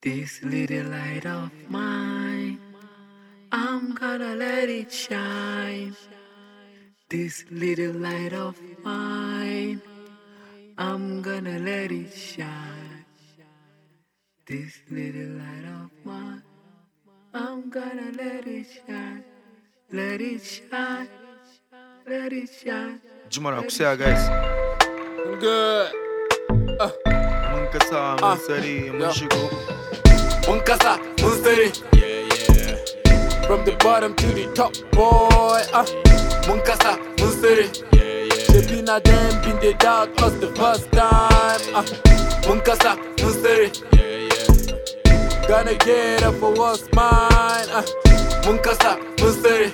This little light of mine, I'm gonna let it shine. This little light of mine, I'm gonna let it shine. This little light of mine, I'm gonna let it shine. Let it shine, let it shine. Jumara, kusa guys. I'm good. Mun kasa mun sari mun shigo. Mun kasa mun sari. Yeah. From the bottom to the top, boy. Mun kasa mun sari. Yeah. Shapina them been the doubt us the first time. Mun kasa mun sari. Yeah. Gonna get up for what's mine. Mun kasa mun sari.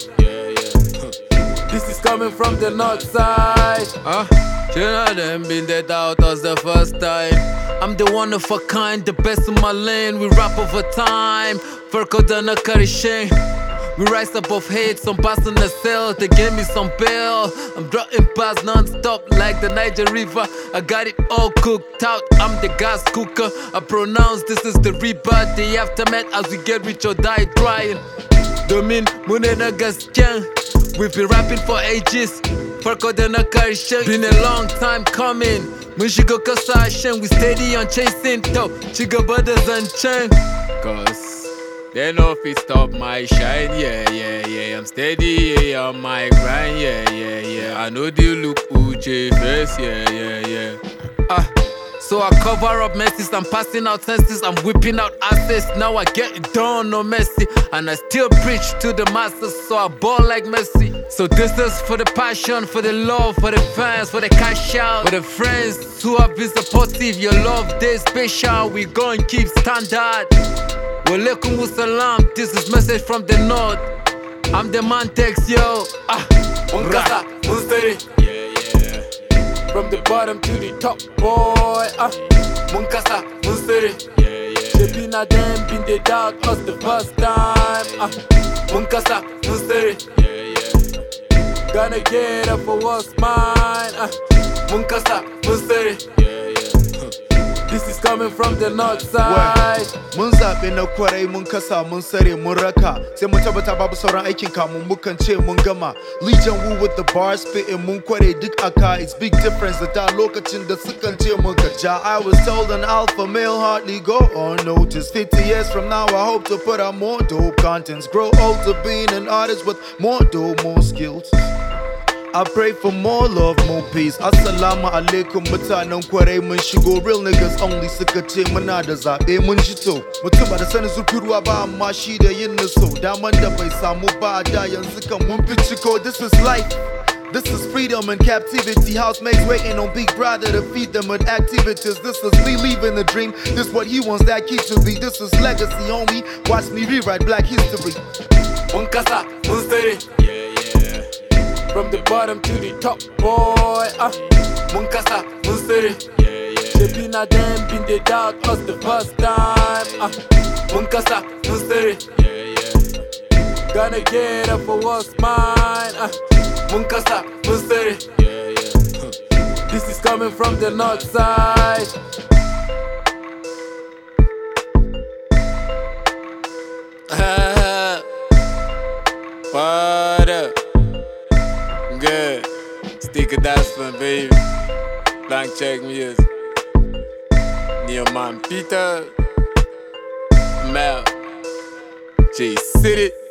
This is coming from the north side. You know them been dead out us the first time. I'm the one of a kind, the best in my lane. We rap over time. Furko dana karishin. We rise above hate, some pass on the cell. They gave me some bail. I'm dropping past non-stop like the Niger River. I got it all cooked out, I'm the gas cooker. I pronounce this is the rebirth, the aftermath as we get rich or die trying. Domin munena gasken. We've been rapping for ages. Farko da na karshe. Been a long time coming. Mun shiga kasashen. We steady on chasing to cigaba da zancen. Cause they know if it stop my shine. Yeah. I'm steady on my grind. Yeah. I know they look Uche face. Yeah. So I cover up messes, I'm passing out senses, I'm whipping out assets. Now I get it done, no messy. And I still preach to the masses, so I ball like Messi. So this is for the passion, for the love, for the fans, for the cash out, for the friends who have been supportive. Your love, they special, we gon' keep standard. Walaikum wassalam, this is message from the north. I'm the man text, yo. Mun kasa mun sari. From the bottom to the top, boy. Mun kasa mun sari. Shapina them been the doubt us the first time. Mun kasa mun sari. Gonna get up for what's mine. Mun kasa mun sari. This is coming from the north side. Mun zaɓe na kwarai mun kasa mun sare mun raka. Sai mun tabbata babu sauran aikin kamun mukan ce mun gama. Legion Wu with the bars spitting mun kware duk aka. It's big difference da da lokacin da sukan ce mun ja. I was told an alpha male hardly go unnoticed. 50 years from now I hope to put out more dope contents. Grow old to being an artist with more dope, more skills. I pray for more love, more peace. Assalamu alaikum mutanen kwarai mun shigo. Real niggas only suka ce muna da zaɓe mun jito. Mutum ba da sanin zurfin ruwa ba amma shi da yin naso. Daman da bai samu ba da yanzu kan mun fi ciko. This is life. This is freedom and captivity. Housemates waiting on Big Brother to feed them with activities. This is me leaving the dream. This what he wants that key to be. This is legacy, homie. Watch me rewrite black history. Mun kasa mun sari. From the bottom to the top, boy. Mun kasa mun sari. Shapina them been the doubt us the first time. Mun kasa mun sari. Gonna get up for what's mine. Mun kasa mun sari. This is coming from the north side. What up? Good. Stick it that's fun, baby. Blank check music. Neoman Peter. Mel. J City.